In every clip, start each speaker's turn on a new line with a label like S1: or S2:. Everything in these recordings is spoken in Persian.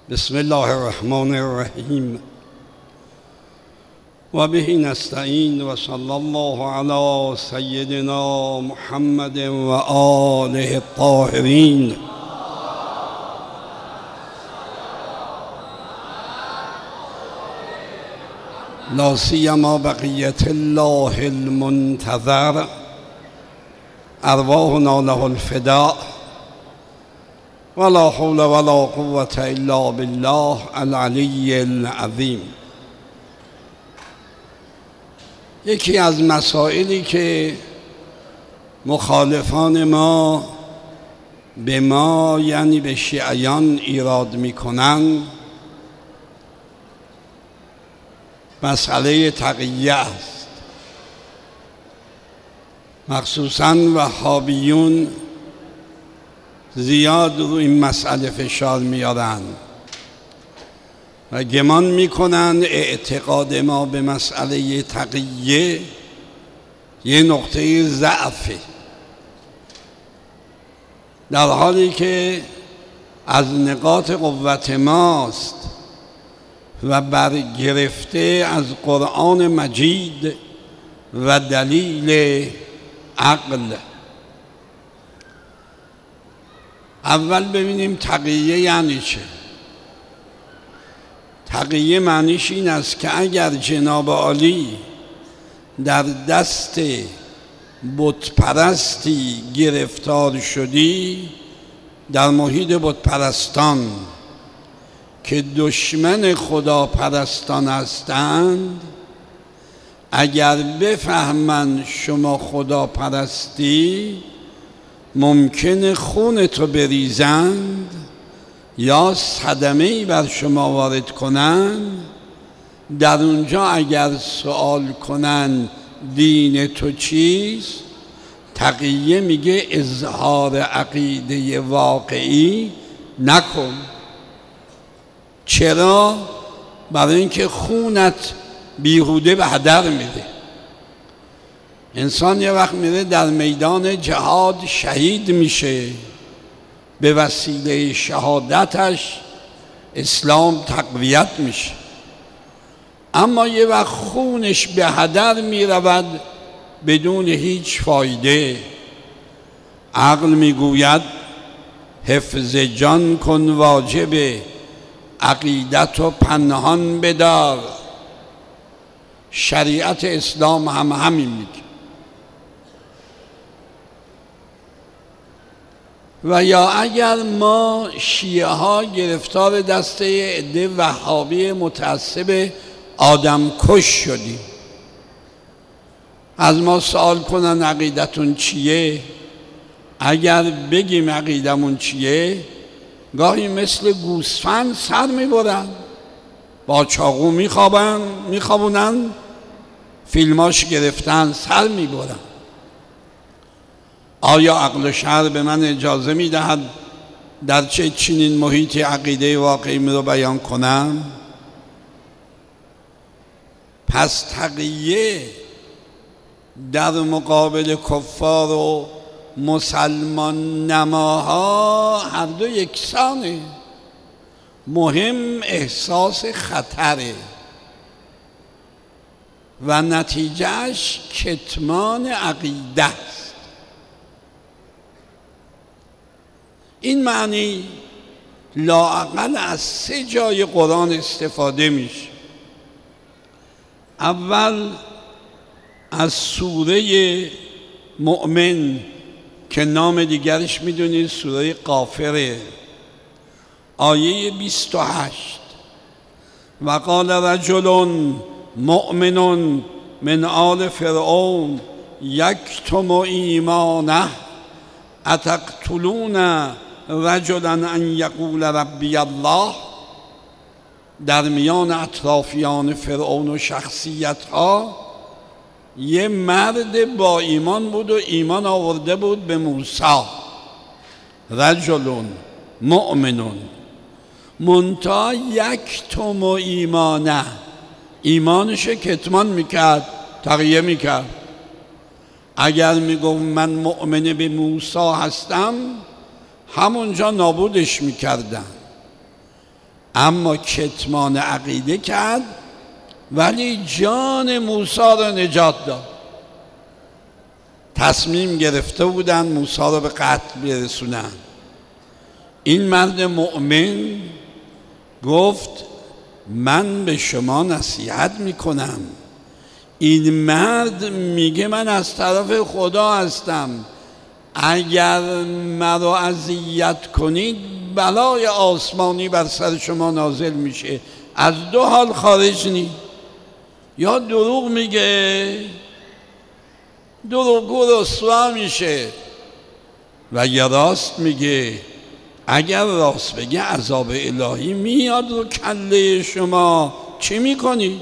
S1: بسم الله الرحمن الرحیم و به نستعین و صلی الله علی سیدنا محمد و آله الطاهرین. لا سیما بقیت الله المنتظر ارواحنا له الفداء ولا حول ولا قوة الا بالله العلی العظیم. یکی از مسائلی که مخالفان ما به ما یعنی به شیعیان ایراد میکنن مسئله تقیه است. مخصوصاً وهابیون زیاد رو این مسئله فشار میارن و گمان میکنن اعتقاد ما به مسئله تقیه یه نقطه ضعفه، در حالی که از نقاط قوت ماست و برگرفته از قرآن مجید و دلیل عقل. اول ببینیم تقیه یعنی چه. تقیه معنیش این است که اگر جناب عالی در دست بتپرستی گرفتار شدی، در محیط بتپرستان که دشمن خداپرستان هستند، اگر بفهمند شما خداپرستی ممکنه خونتو بریزند یا صدمه‌ای بر شما وارد کنند. در اونجا اگر سوال کنند دین تو چیست، تقیه میگه اظهار عقیده واقعی نکن. چرا؟ برای اینکه خونت بیهوده به هدر میره. انسان یه وقت میره در میدان جهاد شهید میشه، به وسیله شهادتش اسلام تقویت میشه، اما یه وقت خونش به هدر میرود بدون هیچ فایده. عقل میگوید حفظ جان کن واجبه، عقیدت و پنهان بدار. شریعت اسلام هم همین میگه. و یا اگر ما شیعه ها گرفتار دسته عده وهابی متعصب آدم کش شدیم، از ما سوال کنن عقیدتون چیه، اگر بگیم عقیدمون چیه، گاهی مثل گوسفند سر میبرن، با چاقو میخوابونن، فیلماش گرفتن سر میبرن. آیا عقل و شرع به من اجازه میدهد در چه چنین محیط عقیده واقعی رو بیان کنم؟ پس تقیه در مقابل کفار و مسلمان نماها هر دو یکسانه. مهم احساس خطره و نتیجهش کتمان عقیده است. این معنی لااقل از 3 جای قرآن استفاده میشه. اول از سوره مؤمن که نام دیگرش میدونید سوره غافره، آیه 28: و قال رجل مؤمن من آل فرعون یکتم ایمانه اتقتلون رجلا ان یقول ربی الله. در میان اطرافیان فرعون و شخصیت ها یه مرد با ایمان بود و ایمان آورده بود به موسی. رجل مؤمن منتها یکتم ایمانه، ایمانش کتمان میکرد، تقیه میکرد. اگر میگفت من مؤمن به موسی هستم، همونجا نابودش میکردن. اما کتمان عقیده کرد ولی جان موسی را نجات داد. تصمیم گرفته بودن موسی را به قتل برسونن. این مرد مؤمن گفت من به شما نصیحت میکنم، این مرد میگه من از طرف خدا هستم، اگر مرا اذیت کنید بلای آسمانی بر سر شما نازل میشه. از دو حال خارج نی، یا دروغ میگه دروغگو رسوا میشه، و یا راست میگه. اگر راست بگه عذاب الهی میاد رو کله شما، چی میکنید؟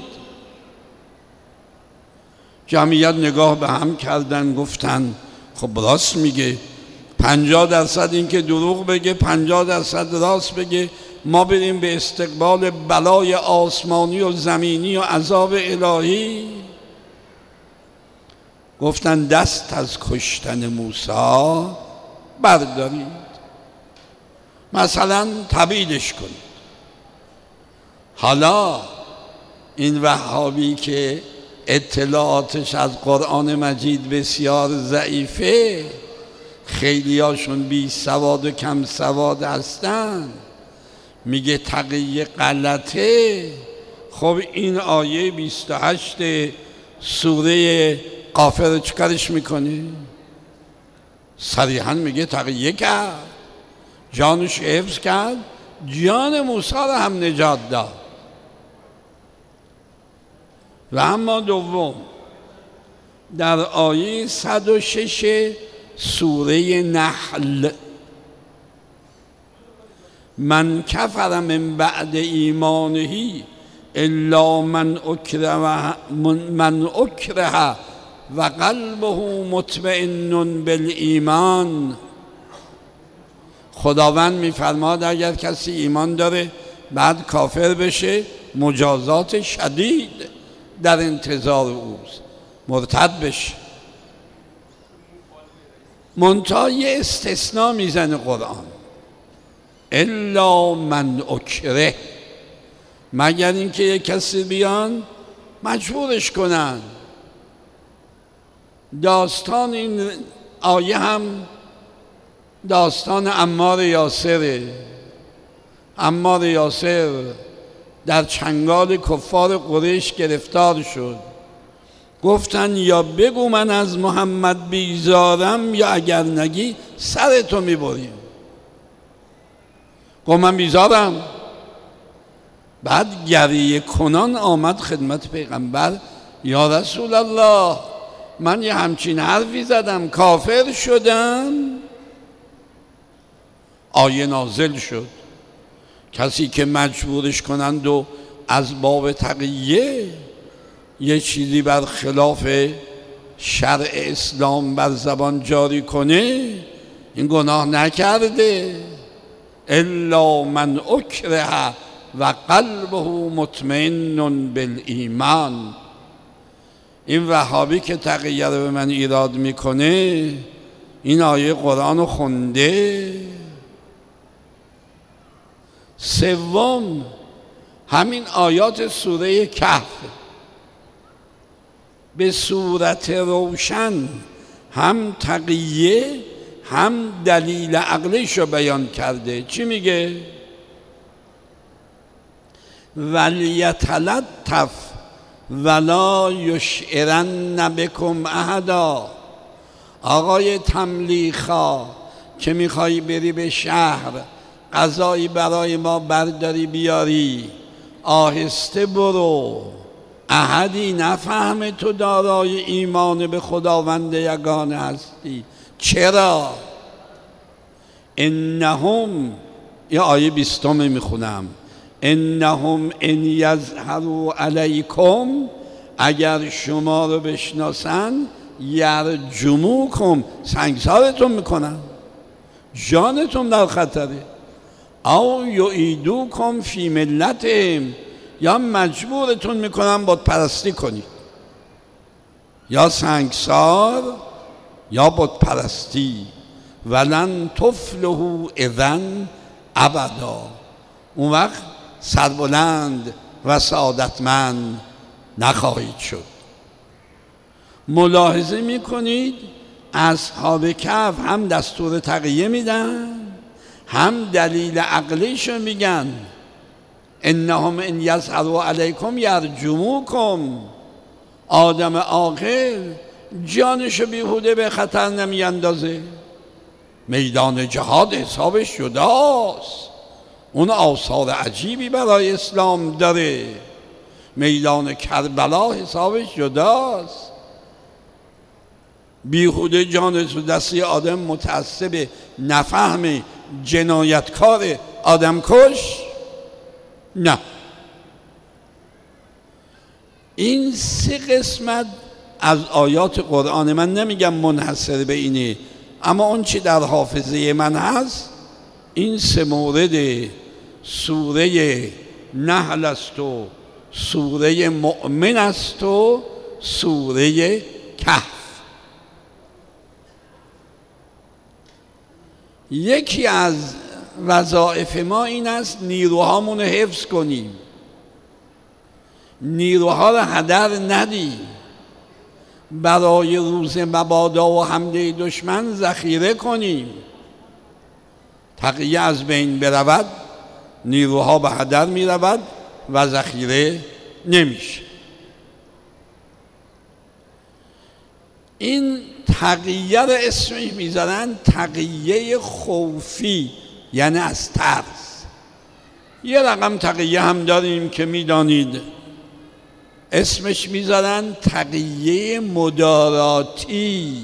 S1: جمعیت نگاه به هم کردن، گفتن خب راست میگه، 50% این که دروغ بگه 50% راست بگه، ما بریم به استقبال بلای آسمانی و زمینی و عذاب الهی. گفتن دست از کشتن موسی بردارید، مثلا تبعیدش کنید. حالا این وهابی که اطلاعاتش از قرآن مجید بسیار ضعیفه، خیلی هاشون بی سواد و کم سواد هستن، میگه تقیه غلطه. خب این آیه 28 سوره غافر چکارش میکنه؟ صریحا میگه تقیه کرد، جانش حفظ کرد، جان موسی را هم نجات داد. و اما دوم در آیه 106 سوره نحل، من کفر من بعد ایمانه الا من اکره و قلبه مطمئن بالایمان. خداوند میفرماد اگر کسی ایمان داره بعد کافر بشه مجازات شدید در انتظار اوست، مرتد بشه. منتها یه استثناء میزنه قرآن، الا من اکره، مگر اینکه یک کسی بیان مجبورش کنن. داستان این آیه هم داستان عمار یاسره. عمار یاسر در چنگال کفار قریش گرفتار شد، گفتن یا بگو من از محمد بیزارم یا اگر نگی سرتو میبریم. گفت من بیزارم. بعد گریه کنان آمد خدمت پیغمبر، یا رسول الله من یه همچین حرفی زدم کافر شدم. آیه نازل شد کسی که مجبورش کنند و از باب تقیه یه چیزی بر خلاف شرع اسلام بر زبان جاری کنه، این گناه نکرده. الا من اکره و قلبه مطمئن بالایمان. این وهابی که تقیه رو به من ایراد میکنه این آیه قرآن رو خونده. سوم همین آیات سوره کهف به صورت روشن هم تقیه هم دلیل عقلیش رو بیان کرده. چی میگه؟ ولیتلطف ولا یشعرن بکم احدا. آقای تملیخا که میخوای بری به شهر غذایی برای ما برداری بیاری، آهسته برو، احدی نفهمه تو دارای ایمان به خداوند یگانه هستی. چرا؟ انهم، یه آیه 20 میخونم، انهم ان یظهروا علیکم، اگر شما رو بشناسن، یرجموکم، سنگسارتون میکنن، جانتون در خطره. او یعیدوکم فی ملتهم، یا مجبورتون میکنن بت پرستی کنید، یا سنگسار یا بت پرستی. ولن تفلحوا اذن ابدا. اون وقت سربلند و سعادتمند نخواهید شد. ملاحظه میکنید اصحاب کهف هم دستور تقیه میدن، هم دلیل عقلیشو میگن. انهم ان یظهروا علیکم یرجموکم. آدم عاقل جانشو بیهوده به خطر نمیاندازه. میدان جهاد حسابش جداست، اون آثار عجیبی برای اسلام داره. میدان کربلا حسابش جداست. بیهوده جان تو دستی آدم متعصب نفهم جنایتکار آدم کش؟ نه. این 3 قسمت از آیات قرآن، من نمیگم منحصر به اینه، اما اون چی در حافظه من هست این 3 مورد سوره نحل است و سوره مؤمن است و سوره کهف. یکی از وظایف ما این است نیروهامون رو حفظ کنیم، نیروها رو هدر ندیم، برای روز مبادا و حمله دشمن ذخیره کنیم. تقیه از بین برود نیروها به هدر می رود و ذخیره نمیشه. این تقیه رو اسمش میذارن تقیه خوفی، یعنی از ترس. یه رقم تقیه هم داریم که میدانید اسمش میذارن تقیه مداراتی.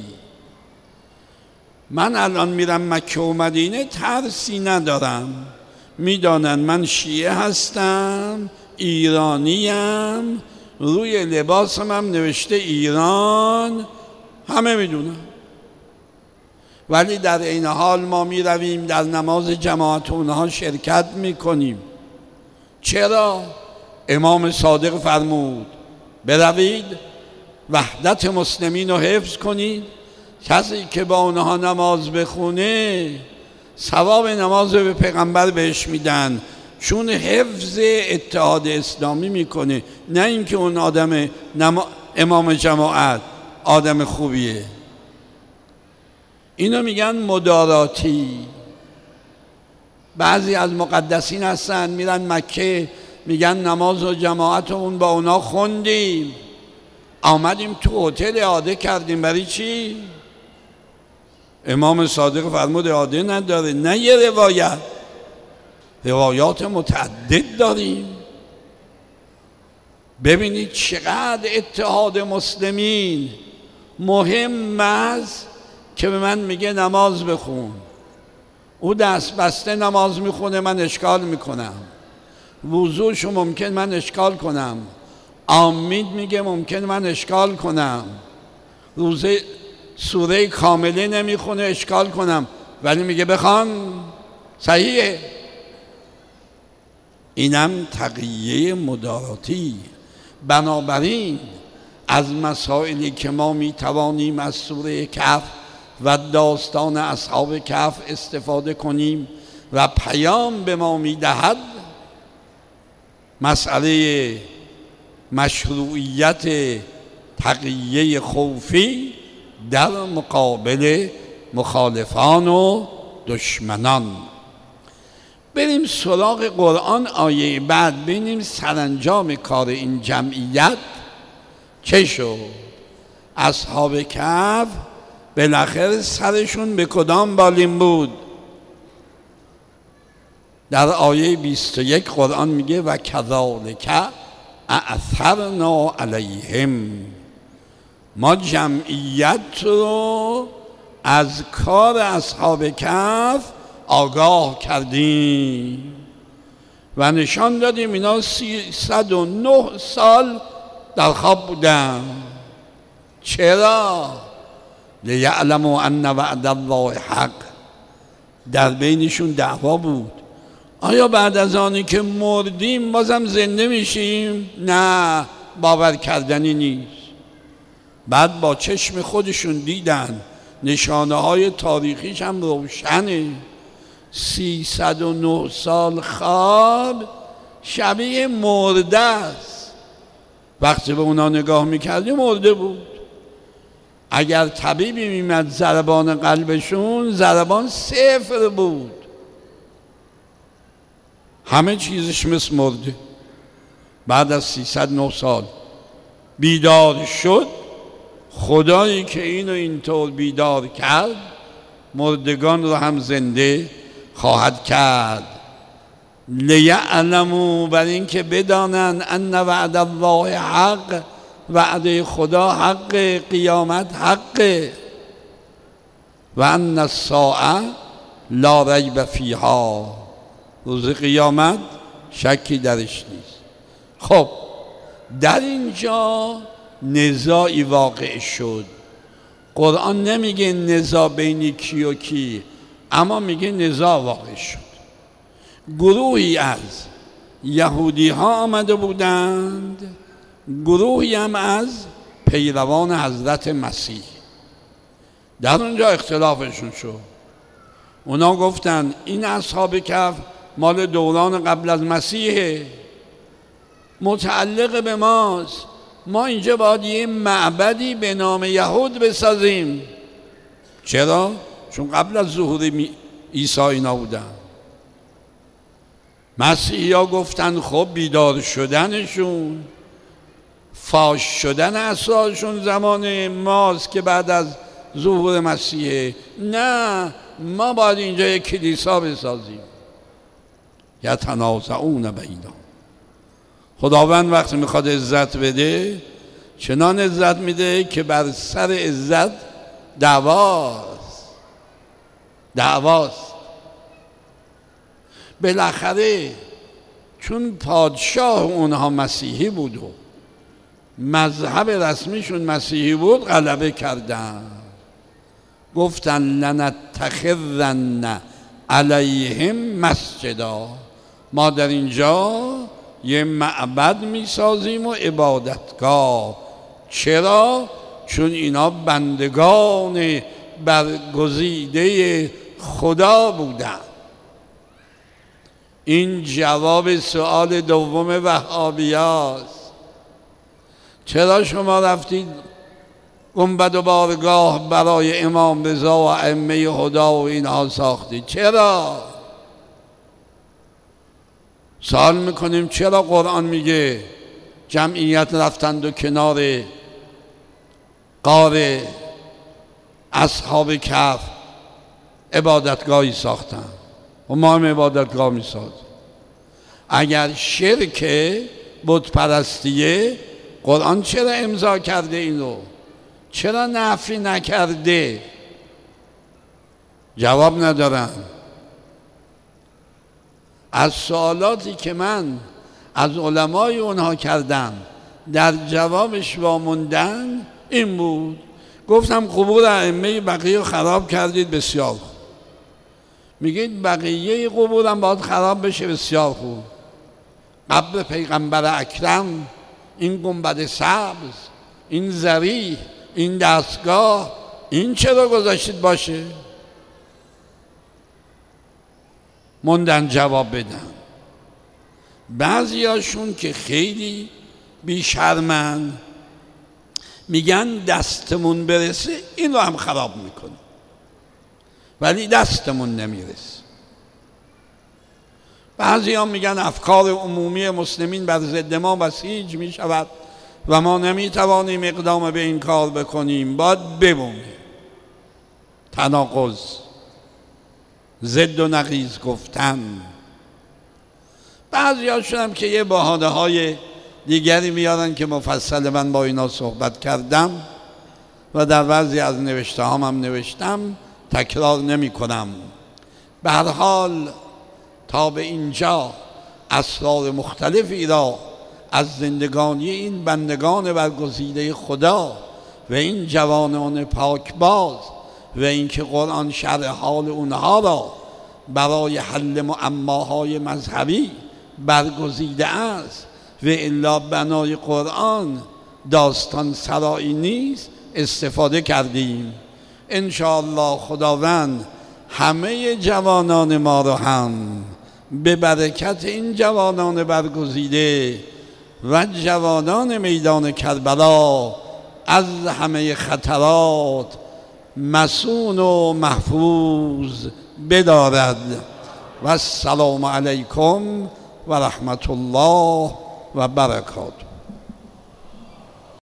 S1: من الان میرم مکه و مدینه ترسی ندارم، میدانن من شیعه هستم، ایرانیم، روی لباسم هم نوشته ایران، همه میدونن. ولی در این حال ما میرویم در نماز جماعت اونها شرکت میکنیم. چرا؟ امام صادق فرمود بروید وحدت مسلمین رو حفظ کنید. کسی که با اونها نماز بخونه ثواب نماز رو به پیغمبر بهش میدن، چون حفظ اتحاد اسلامی میکنه، نه اینکه اون آدم امام جماعت آدم خوبیه. اینو میگن مداراتی. بعضی از مقدسین هستن میرن مکه میگن نماز و جماعتمون با اونا خوندیم، آمدیم تو هتل اعاده کردیم. برای چی؟ امام صادق فرمود اعاده نداره. نه یه روایات متعدد داریم. ببینید چقدر اتحاد مسلمین مهم است که به من میگه نماز بخون، او دست بسته نماز میخونه، من اشکال میکنم. وضوشو ممکن من اشکال کنم، آمین میگه ممکن من اشکال کنم، روزه سوره کامله نمیخونه اشکال کنم، ولی میگه بخوان، صحیحه. اینم تقیه مداراتی. بنابراین از مسائلی که ما میتوانیم از سوره کهف و داستان اصحاب کهف استفاده کنیم و پیام به ما میدهد، مسئله مشروعیت تقیه خوفی در مقابل مخالفان و دشمنان. بریم سراغ قرآن آیه بعد، ببینیم سرانجام کار این جمعیت چه شد. اصحاب کهف بالاخره سرشون به کدام بالین بود؟ در آیه 21 قرآن میگه و کذالک اثرنا علیهم، ما جمعیت رو از کار اصحاب کهف آگاه کردیم و نشان دادیم اینا 309 سال در خواب بودن. چرا؟ لیعلموا ان وعد الله حق. در بینشون دعوا بود، آیا بعد از آنی که مردیم بازم زنده میشیم؟ نه، باور کردنی نیست. بعد با چشم خودشون دیدن، نشانه های تاریخیش هم روشنه. 309 سال خواب شبیه مرده است. وقتی به اونا نگاه میکردی مرده بود. اگر طبیبی میمد ضربان قلبشون، ضربان 0 بود، همه چیزش مثل مرده. بعد از 309 سال بیدار شد. خدایی که اینو اینطور بیدار کرد، مردگان رو هم زنده خواهد کرد. لیعلموا، بر این که بدانن، ان وعد الله حق، وعده خدا حق، قیامت حق، و ان الساعه لا ریب فیها، روز قیامت شکی درش نیست. خب در اینجا نزاعی واقع شد. قرآن نمیگه نزاع بین کی و کی، اما میگه نزاع واقع شد. گروهی از یهودی ها آمده بودند، گروهی هم از پیروان حضرت مسیح. در اونجا اختلافشون شد. اونا گفتن این اصحاب کهف مال دوران قبل از مسیحه، متعلق به ماست، ما اینجا باید یه معبدی به نام یهود بسازیم. چرا؟ چون قبل از ظهور عیسی اینا بودن. مسیحی ها گفتن خب بیدار شدنشون، فاش شدن اسرارشون زمان ماست که بعد از ظهور مسیحه. نه، ما باید اینجا یک کلیسا بسازیم. یتنازعون بینهم. خداوند وقتی میخواد عزت بده چنان عزت میده که بر سر عزت دعواست. بالاخره چون پادشاه اونها مسیحی بود و مذهب رسمیشون مسیحی بود، غلبه کردن. گفتن لنتخذن علیهم مسجدا، ما در اینجا یه معبد میسازیم و عبادتگاه. چرا؟ چون اینا بندگان برگزیده خدا بودن. این جواب سوال دوم وهابیاست. چرا شما رفتید گنبد و بارگاه برای امام رضا و ائمه هدی و اینها ساختید؟ چرا؟ سوال میکنیم چرا قرآن میگه جمعیت رفتند و کنار غار اصحاب کهف عبادتگاهی ساختن و ما هم عبادتگاه میسازیم؟ اگر شرک بت پرستیه، قرآن چرا امضا کرده اینو؟ چرا نفی نکرده؟ جواب ندارن. از سوالاتی که من از علمای اونها کردم در جوابش واموندن این بود. گفتم قبور ائمه بقیه رو خراب کردید، بسیار خوب. میگید بقیه قبورم باید خراب بشه، بسیار خوب. قبر پیغمبر اکرم، این گنبد سبز، این ضریح، این دستگاه، این چرا گذاشتید باشه؟ موندن جواب بدن. بعضیاشون که خیلی بیشرمن میگن دستمون برسه این رو هم خراب میکنه، ولی دستمون نمیرسه. بعضی ها میگن افکار عمومی مسلمین بر ضد ما بسیج میشود و ما نمیتوانیم اقدام به این کار بکنیم، باید بمونه. تناقض، ضد و نقیض گفتن. بعضی هاشون هم که یه بهانه های دیگری میارن که مفصل من با اینا صحبت کردم و در بعضی از نوشته هم نوشتم، تکرار نمی کنم. به هر حال تا به اینجا اسرار مختلفی را از زندگانی این بندگان برگزیده خدا و این جوانان پاکباز و اینکه قرآن شرح حال اونها را برای حل معماهای مذهبی برگزیده است و الا بنای قرآن داستان سرایی نیست استفاده کردیم. انشاءالله خداوند همه جوانان ما را هم به برکت این جوانان برگزیده و جوانان میدان کربلا از همه خطرات مصون و محفوظ بدارد. و السلام علیکم و رحمت الله و برکاته.